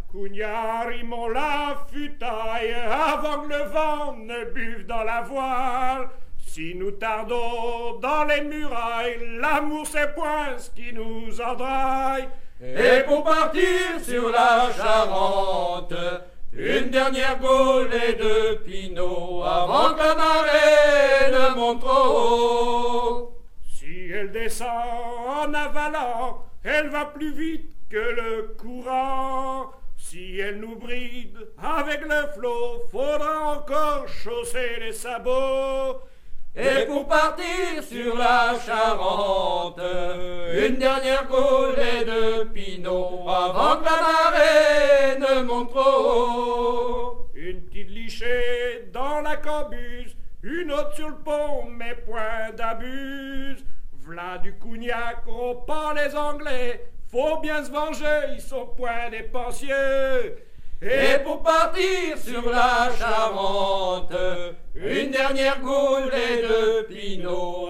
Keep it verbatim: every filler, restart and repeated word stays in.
Cougnard, la futaille, avant que le vent ne buve dans la voile. Si nous tardons dans les murailles, l'amour c'est point ce qui nous endraille. Et pour partir sur la Charente, une dernière gaulée de Pinot avant que la marée ne monte trop haut. Si elle descend en avalant, elle va plus vite que le courant. Si elle nous bride avec le flot, faudra encore chausser les sabots. Et pour partir sur la Charente, une dernière gaulée de Pinot avant que la marée ne monte trop. Une petite lichée dans la cambuse, une autre sur le pont, mais point d'abuse. V'là du cognac, on pas les Anglais, faut bien se venger, ils sont point dépensiers. Et pour partir sur la Charente, une dernière gaulée de Pinot